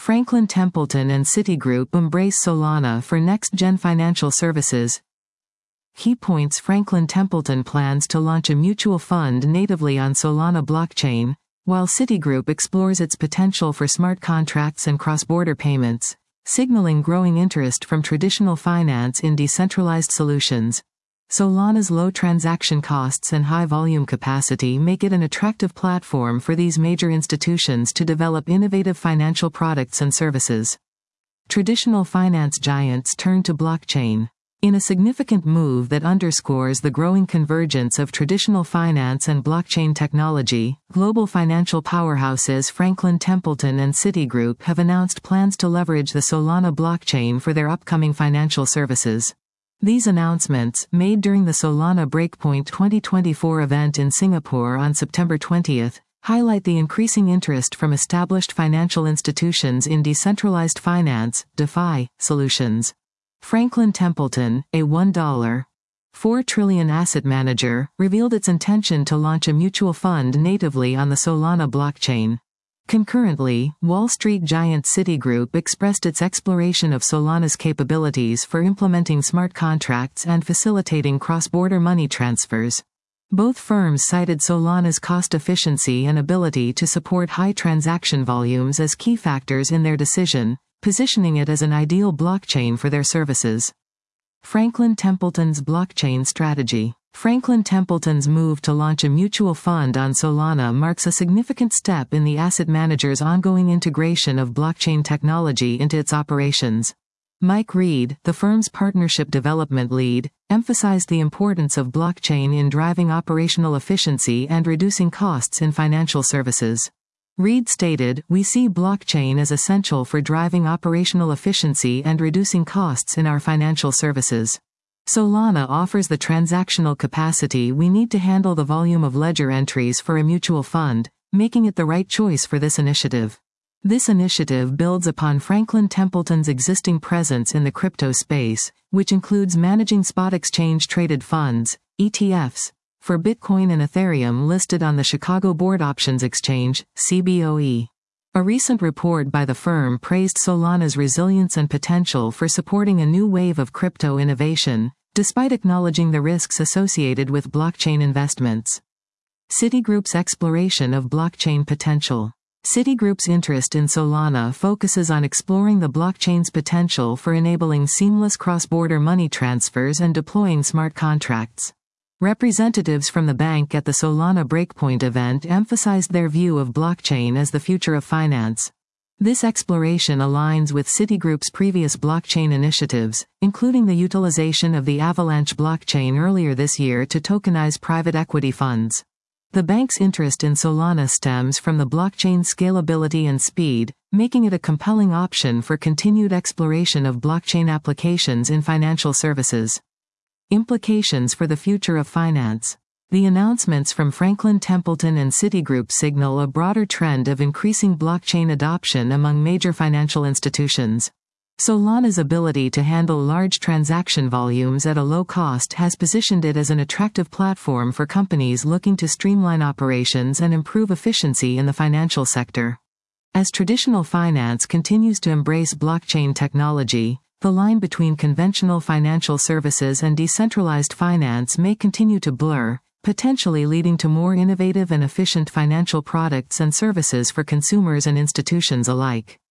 Franklin Templeton and Citigroup embrace Solana for next-gen financial services. Key points: Franklin Templeton plans to launch a mutual fund natively on Solana blockchain, while Citigroup explores its potential for smart contracts and cross-border payments, signaling growing interest from traditional finance in decentralized solutions. Solana's low transaction costs and high volume capacity make it an attractive platform for these major institutions to develop innovative financial products and services. Traditional finance giants turn to blockchain. In a significant move that underscores the growing convergence of traditional finance and blockchain technology, global financial powerhouses Franklin Templeton and Citigroup have announced plans to leverage the Solana blockchain for their upcoming financial services. These announcements, made during the Solana Breakpoint 2024 event in Singapore on September 20, highlight the increasing interest from established financial institutions in decentralized finance (DeFi) solutions. Franklin Templeton, a $1.4 trillion asset manager, revealed its intention to launch a mutual fund natively on the Solana blockchain. Concurrently, Wall Street giant Citigroup expressed its exploration of Solana's capabilities for implementing smart contracts and facilitating cross-border money transfers. Both firms cited Solana's cost efficiency and ability to support high transaction volumes as key factors in their decision, positioning it as an ideal blockchain for their services. Franklin Templeton's blockchain strategy. Franklin Templeton's move to launch a mutual fund on Solana marks a significant step in the asset manager's ongoing integration of blockchain technology into its operations. Mike Reed, the firm's partnership development lead, emphasized the importance of blockchain in driving operational efficiency and reducing costs in financial services. Reed stated, "We see blockchain as essential for driving operational efficiency and reducing costs in our financial services. Solana offers the transactional capacity we need to handle the volume of ledger entries for a mutual fund, making it the right choice for this initiative." This initiative builds upon Franklin Templeton's existing presence in the crypto space, which includes managing spot exchange-traded funds, ETFs, for Bitcoin and Ethereum listed on the Chicago Board Options Exchange, CBOE. A recent report by the firm praised Solana's resilience and potential for supporting a new wave of crypto innovation, despite acknowledging the risks associated with blockchain investments. Citigroup's exploration of blockchain potential. Citigroup's interest in Solana focuses on exploring the blockchain's potential for enabling seamless cross-border money transfers and deploying smart contracts. Representatives from the bank at the Solana Breakpoint event emphasized their view of blockchain as the future of finance. This exploration aligns with Citigroup's previous blockchain initiatives, including the utilization of the Avalanche blockchain earlier this year to tokenize private equity funds. The bank's interest in Solana stems from the blockchain's scalability and speed, making it a compelling option for continued exploration of blockchain applications in financial services. Implications for the future of finance. The announcements from Franklin Templeton and Citigroup signal a broader trend of increasing blockchain adoption among major financial institutions. Solana's ability to handle large transaction volumes at a low cost has positioned it as an attractive platform for companies looking to streamline operations and improve efficiency in the financial sector. As traditional finance continues to embrace blockchain technology, the line between conventional financial services and decentralized finance may continue to blur, potentially leading to more innovative and efficient financial products and services for consumers and institutions alike.